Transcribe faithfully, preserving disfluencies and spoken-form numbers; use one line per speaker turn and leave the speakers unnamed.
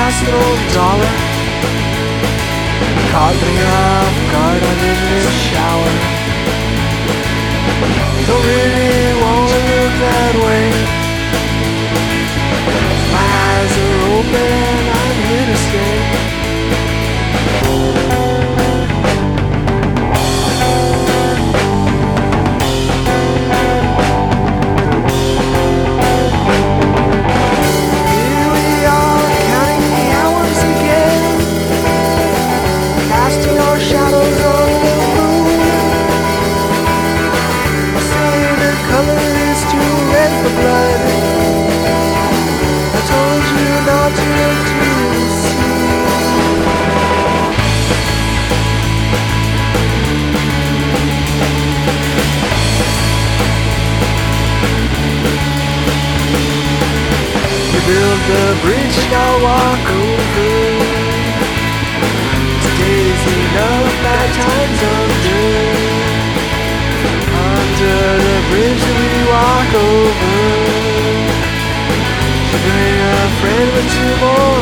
last old dollar caught me off guard. I'm in this shower. Don't really wanna look that way. My eyes are open, I'm here to stay. Here we are, counting the hours again, casting our shadows on the moon. Say the color is too red for blood. I told you not to look too soon. You build the bridge I'll walk over. Today's enough, bad times under. Under the bridge that we walk over. You bring a friend with two more